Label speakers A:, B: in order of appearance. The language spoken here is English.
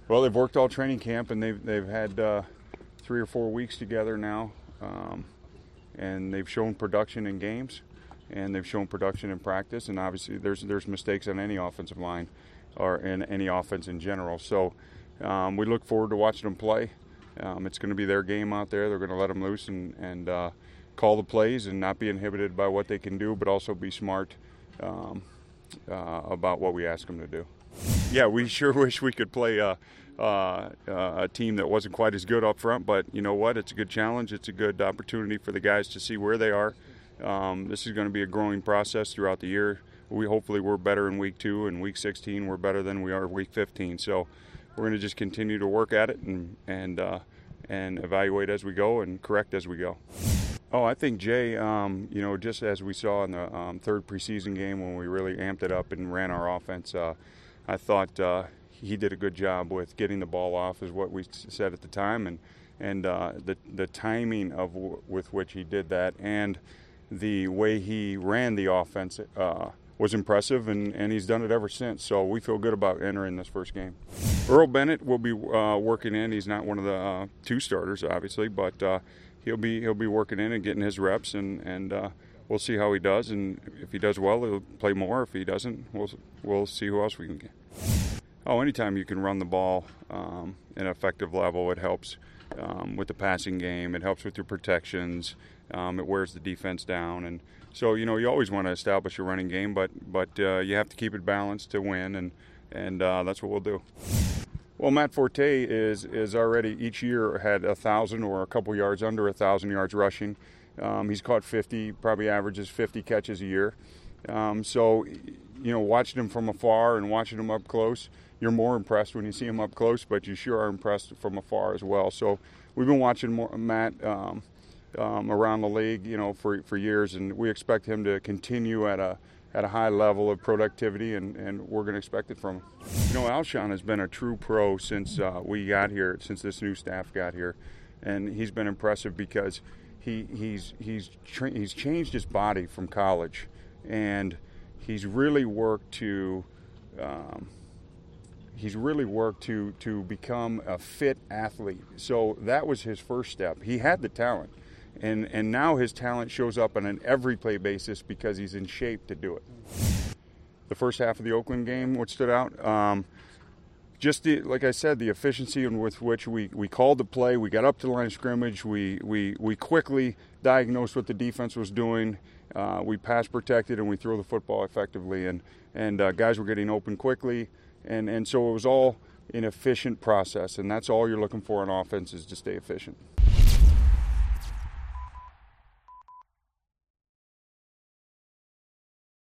A: Well, they've worked all training camp, and they've had 3 or 4 weeks together now, and they've shown production in games, and they've shown production in practice. And obviously, there's mistakes on any offensive line, or in any offense in general. So we look forward to watching them play. It's going to be their game out there. They're going to let them loose and call the plays and not be inhibited by what they can do, but also be smart about what we ask them to do. Yeah, we sure wish we could play a team that wasn't quite as good up front, but you know what? It's a good challenge. It's a good opportunity for the guys to see where they are. This is going to be a growing process throughout the year. Hopefully we're better in week 2, and week 16 we're better than we are week 15. So we're going to just continue to work at it and evaluate as we go and correct as we go. Oh, I think Jay, just as we saw in the third preseason game when we really amped it up and ran our offense, I thought he did a good job with getting the ball off, is what we said at the time, and the timing with which he did that and the way he ran the offense was impressive, and he's done it ever since. So we feel good about entering this first game. Earl Bennett will be working in. He's not one of the 2 starters, obviously, but he'll be working in and getting his reps, and we'll see how he does. And if he does well, he'll play more. If he doesn't, we'll see who else we can get. Oh, anytime you can run the ball at an effective level, it helps with the passing game. It helps with your protections. It wears the defense down, and so you always want to establish a running game, but you have to keep it balanced to win, and that's what we'll do. Well, Matt Forte is already each year had 1,000 or a couple yards under 1,000 yards rushing. He's caught 50, probably averages 50 catches a year. So watching him from afar and watching him up close, you're more impressed when you see him up close, but you sure are impressed from afar as well. So we've been watching Matt around the league, for years, and we expect him to continue at a high level of productivity, and we're going to expect it from him. Alshon has been a true pro since we got here, since this new staff got here, and he's been impressive because he's changed his body from college, and he's really worked to become a fit athlete. So that was his first step. He had the talent. And now his talent shows up on an every play basis because he's in shape to do it. The first half of the Oakland game, what stood out, like I said, the efficiency with which we called the play. We got up to the line of scrimmage. We quickly diagnosed what the defense was doing. We pass protected and we threw the football effectively. And guys were getting open quickly. And so it was all an efficient process. And that's all you're looking for in offense, is to stay efficient.